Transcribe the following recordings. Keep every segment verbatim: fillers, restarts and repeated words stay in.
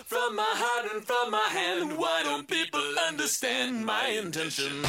from my heart and from my hand. Why don't people understand my intention?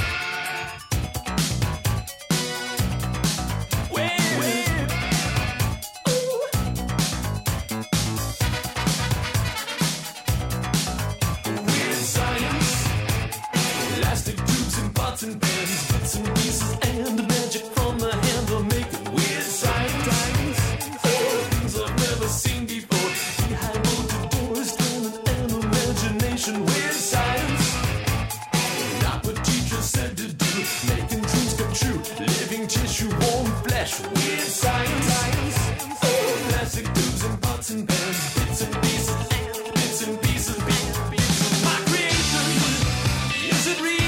And pens, bits and pieces, and the magic from the hand will make it weird science. Oh, things I've never seen before. Behind bolted doors, talent and imagination. Weird science. Not what teachers said to do. Making dreams come true. Living tissue, warm flesh. Weird science. Oh, plastic tubes and pots and pans, bits and pieces, and bits and pieces, bits and pieces. My creation, is it real?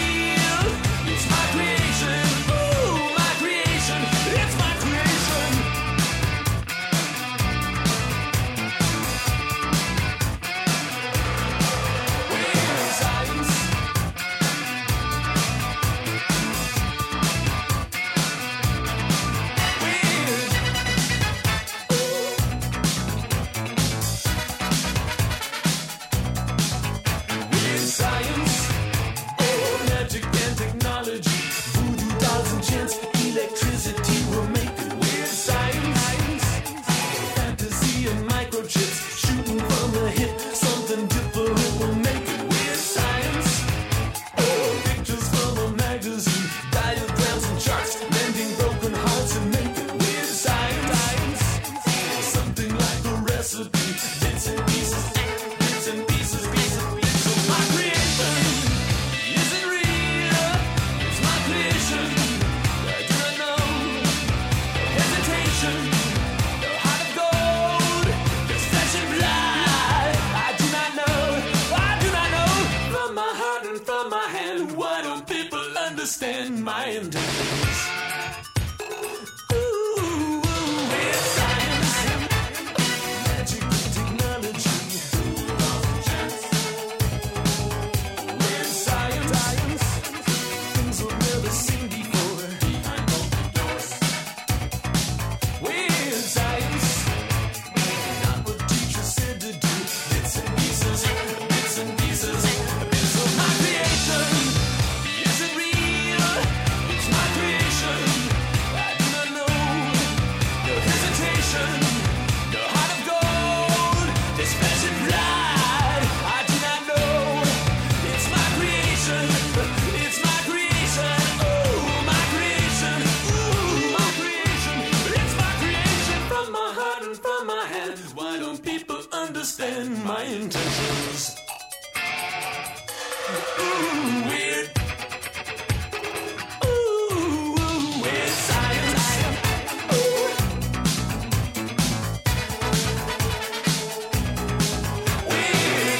Understand my intentions. Ooh, weird science, magic and technology. Weird science, things I've never seen before. Behind open doors. Weird science, not what teachers said to do. Bits and pieces, bits and pieces, bits of my creation. Is it real? Understand my intentions. Ooh, weird. Ooh, weird science. Ooh. Weird.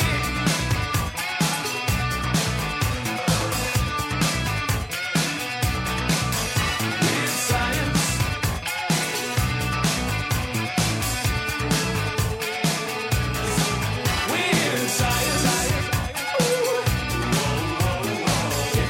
Weird science. Weird science. Ooh.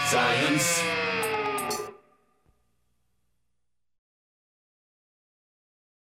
Science.